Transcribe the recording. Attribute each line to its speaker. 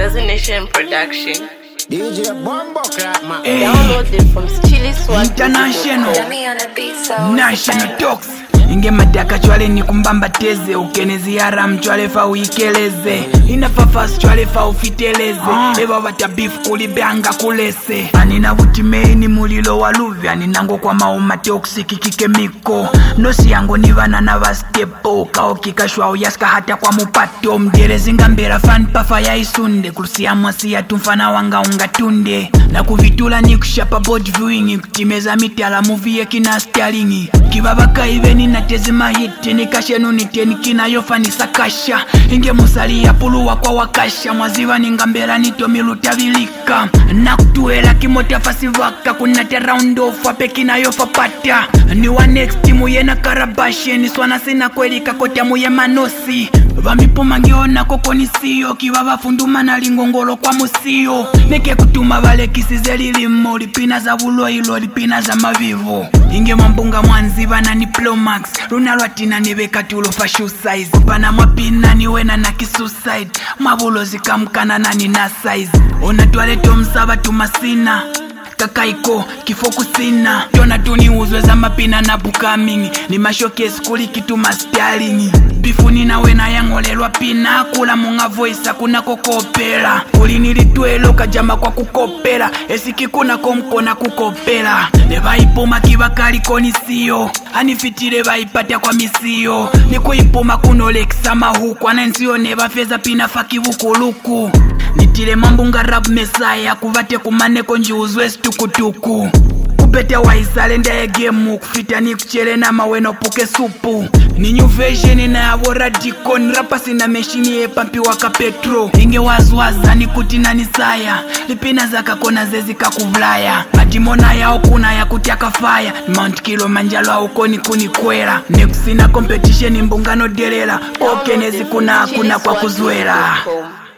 Speaker 1: Designation Production.
Speaker 2: DJ Bombo Clap, man.
Speaker 1: Downloaded from Chili Swag
Speaker 3: International National Talks. Inge madaka chwale ni kumbamba teze. Ukenezi haram chwale fa uikeleze. Inafafas chwale fa ufiteleze. Eba wata beef kulibanga kulese. Anina wutimei mulilo waluvi. Aninango kwa mauma toxic kikemiko. Nosi yango nivana na vastepo. Kao kikashwa uyaska hata kwa mupato. Mderezi ngambera fan pafa ya isunde. Kurusia mwasi ya tumfana wanga ungatunde. Na kuvitula ni kushapa board viewing. Kutimeza mitala movie kina staringi. Kibabaka iveni na tezima hiti. Nikashe niteni kina yofa nisakasha. Inge musali ya puluwa kwa wakasha. Mwaziva ningambera nito milutavilika. Na kutuela kimota fasivaka. Kunate round off wape kina yofa pata. Ni wa next timu yena karabashe. Niswana sina kweli kakota muye manosi. Vamipo mangiona koko nisiyo. Kibaba funduma na lingongolo kwa musio. Neke kutuma vale kisizeli limo. Lipina za vulo ilo lipina za mavivo. Inge mambunga mwanziva na ni Plomax. Runa lwatina niveka tulo fa shoe size. Pana mwapina niwena na kisuicide. Mabulo zikamkana na nina size. Ona tualeto msaba tumasina. Kakaiko kifokusina. Jona tuni uzwe za mapina na bukamingi. Ni mashoke skuli kitu mastialingi. Bifuni na wena yangolelwa pina. Kula munga voice kuna kokopera. Kuli nilituelo kajama kwa kukopera. Esiki kuna komkona kukopera. Neva ipoma kivakali konisiyo. Anifitire vaipata kwa misiyo. Niko ipoma kunolekisa mahuku. Anansiyo neva feza pina fakivukuluku. Nitile mambunga rap mesaya. Kuvate kumane konji uzwe tukutuku. Kupete waisale ndaya gemu. Kufita ni kuchele na maweno puke supu. Ni new version na ya Radicon. Rapa sina meshini epampi waka petro. Inge wazwaza ni kutina ni saya. Lipina zaka kona zezi kakuvlaya. Matimona yao kuna ya kutiaka fire. Mount Kilimanjaro auko ni kunikwela. Nekusina competition mbungano delela. Okenezi kuna hakuna kwa kuzwela.